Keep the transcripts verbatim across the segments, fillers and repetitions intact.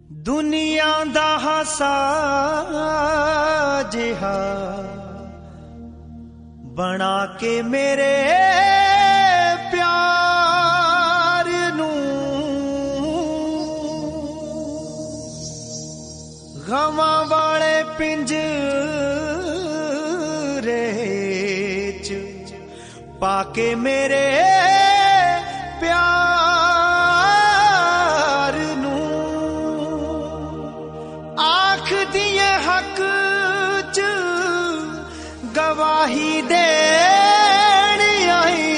दुनिया दा हासा जिहा बना के मेरे प्यार नू गवां वाले पिंजरे च पाके मेरे प्यार नू आख दिए हक च गवाही देण आई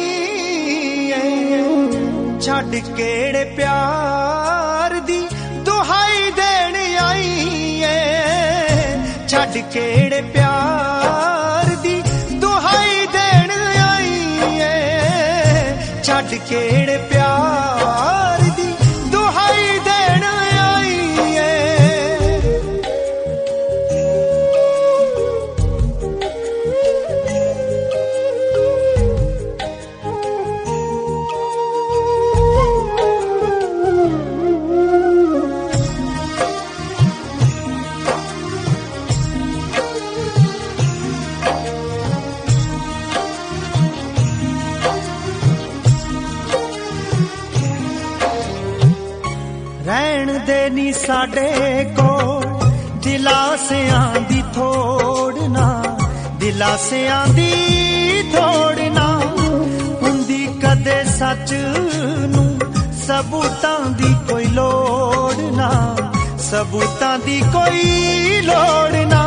छड्ड केड़े प्यार दी दुहाई देण आई छड्ड केड़े प्यार दी दुहाई देण आई छड्ड केड़े प्यार दी दुहाई देण आई रहन देनी साडे को दिलासियां दी थोड़ना दिलासियां दी थोड़ना हुंदी कदे सच नू सबूतां दी कोई लोड़ ना सबूतां दी कोई लोड़ ना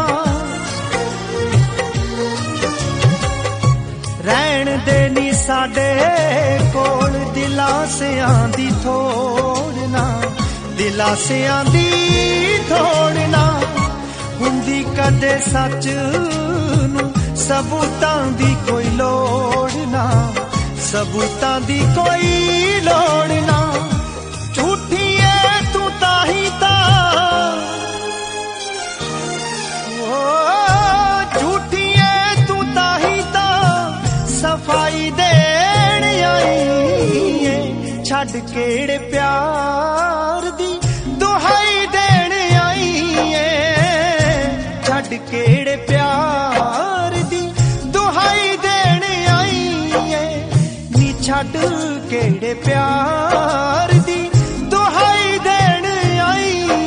रहन देनी साडे कोल दिलासियां दी थोड़ना दिलासियां दी थोड़ना हुंदी कदे सच नू सबूतां दी कोई लोड़ ना सबूतां दी कोई लोड़ ना झूठी है तू ताही ता ओ झूठी है तू ताही ता सफाई देण आई छड्ड केड़े प्यार दी दुहाई देण आई छड्ड केड़े प्यार दी दुहाई देण आई नी छड्ड केड़े प्यार दी दुहाई देण आई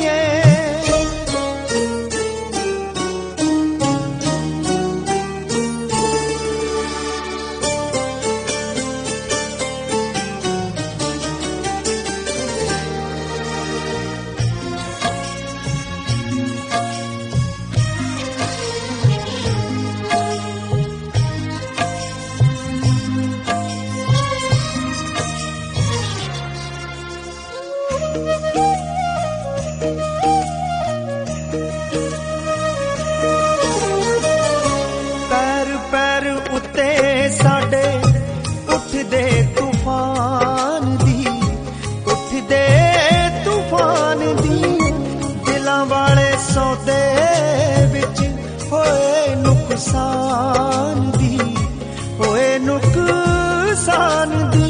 पैर पैर उत्ते साडे उठदे तूफान दी उठदे तूफान दी दिलां वाले सौदे विच होए नुकसान दी होए नुकसान दी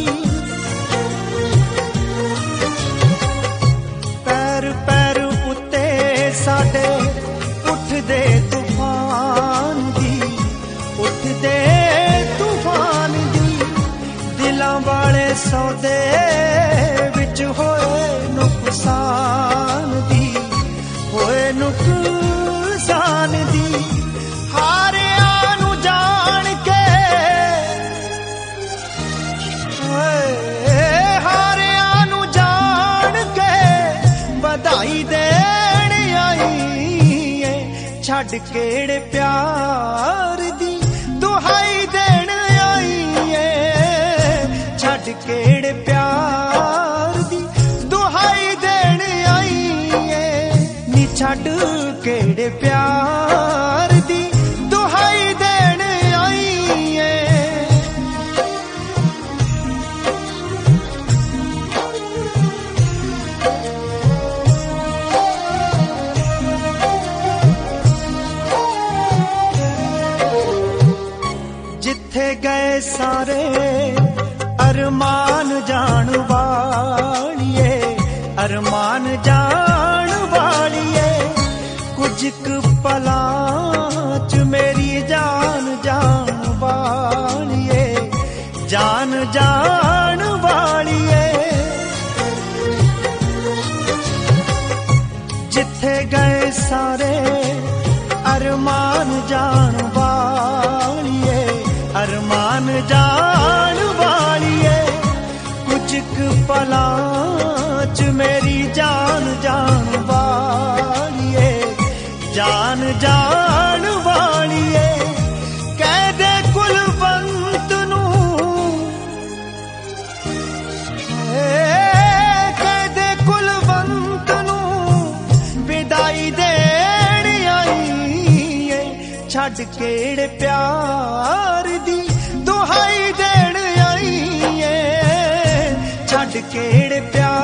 पैर पैर उत्ते साडे उठदे तूफान दी उठदे तूफान दी दिलां वाले सौदे विच होए नुकसान दी होए नुकसान दी हारिया नू जान के हारिया नू जान के बधाई देण आई छड्ड केड़े प्यार दी दुहाई देण आई छड्ड केड़े प्यार दी दुहाई देण आई नी छड्ड केड़े प्यार दी दुहाई देण आई जिथे गए सारे अरमान जान वालिए अरमान जान क पलां च मेरी जान जान वालिए, जान जान वालिए। जिथे गए सारे अरमान जान वालिए, अरमान जान वालिए। कुछ क पलां च मेरी जान जान वालिए, जान जान वालिए। कह दे कुलवंत नू, कह दे कुलवंत नू विदाई देण आई है। छड्ड केड़े प्यार दी दुहाई देण आई है, छड्ड केड़े प्यार